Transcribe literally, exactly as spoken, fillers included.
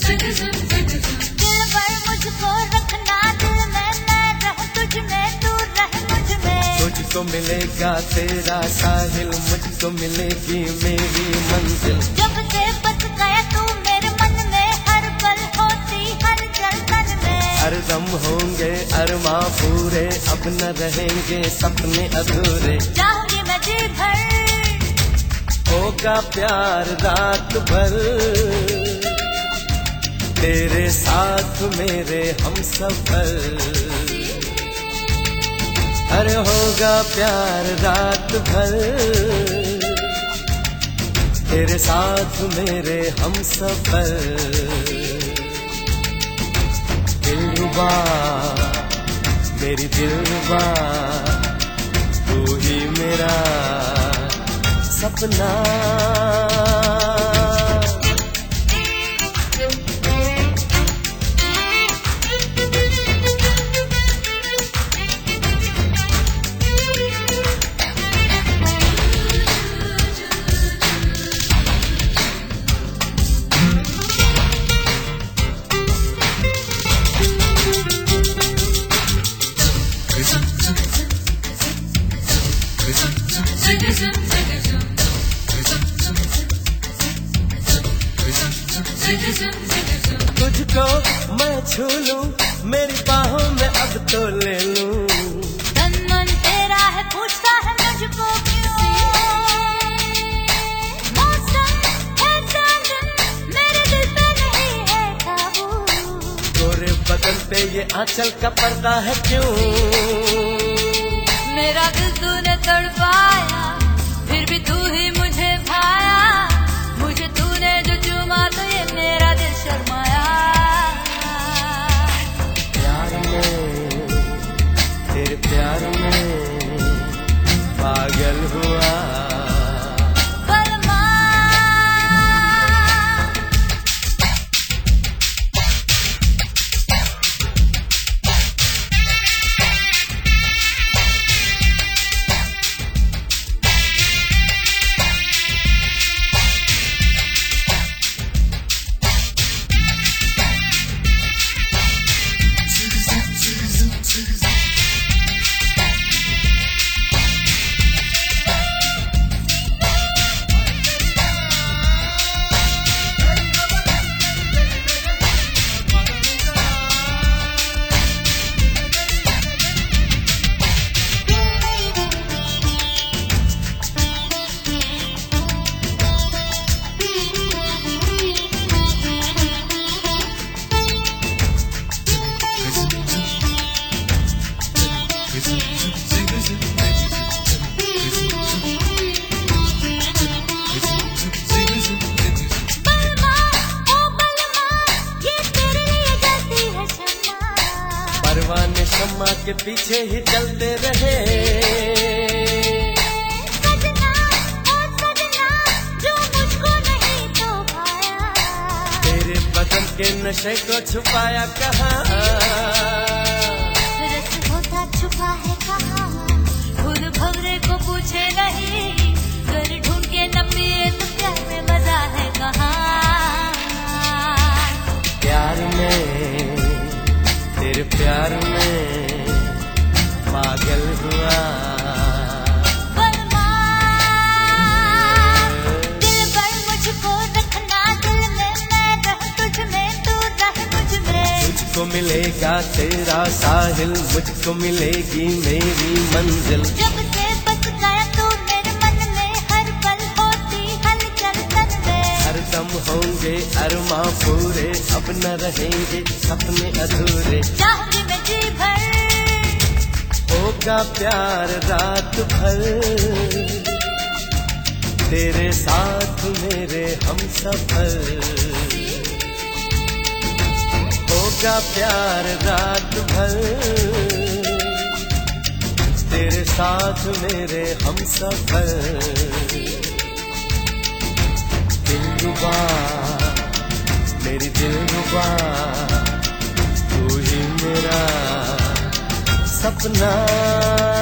दिल पर मुझको रखना, दिल में मैं रहूं तुझ में, तू रहे मुझ में। तुझको मिलेगा तेरा साहिल, मुझको मिलेगी मेरी मंजिल। जब से बस गया तू मेरे मन में, हर पल होती हलचल तन में। हरदम होंगे अरमां पूरे, अब न रहेंगे सपने अधूरे। चाहूंगी मैं जी भर, होगा प्यार रात भर, तेरे साथ मेरे हम सफर। अरे होगा प्यार रात भर, तेरे साथ मेरे हम सफर। दिलरुबा मेरी दिलरुबा, तू ही मेरा सपना। तुझको मैं छू लूं, मेरी बाहों में अब तो ले लूं। तन मन तेरा है, पूछता है मुझको क्यों। मौसम है चांदन, मेरे दिल पे नहीं है काबू। गोरे बदन पे ये आंचल का पर्दा है क्यों। मेरा दिल तूने तड़पाया, फिर भी तू ही मुझे भाया। मुझे तूने जो चूमा तो ये मेरा दिल शर्माया। प्यार में, तेरे प्यार में पागल हुआ। बलमा परवाने शम्मा के पीछे ही चलते रहे। सजना ओ सजना, जो मुझको नहीं तो पाया। तेरे बदन के नशे को छुपाया कहाँ। रस होता छुपा है कहाँ, खुद भवरे को पूछे नहीं। घर ढूंढ के न पिए तो प्यार में मजा है कहाँ। प्यार में, तेरे प्यार में पागल हुआ। बलमा दिल पर मुझको रखना, दिल में मैं रहूं तुझ में, तू रहे मुझ में। तुझको मिलेगा तेरा साहिल, मुझको मिलेगी मेरी मंजिल। जब से बस गया तू मेरे मन में, हर पल होती हलचल तन में। हरदम होंगे अरमां पूरे, अब न रहेंगे सपने अधूरे। चाहूंगी मैं जी भर, होगा प्यार रात भर, तेरे साथ मेरे हम सफर। होगा प्यार रात भर, तेरे साथ मेरे हम सफर। दिलरुबा मेरी दिलरुबा, तू ही मेरा सपना।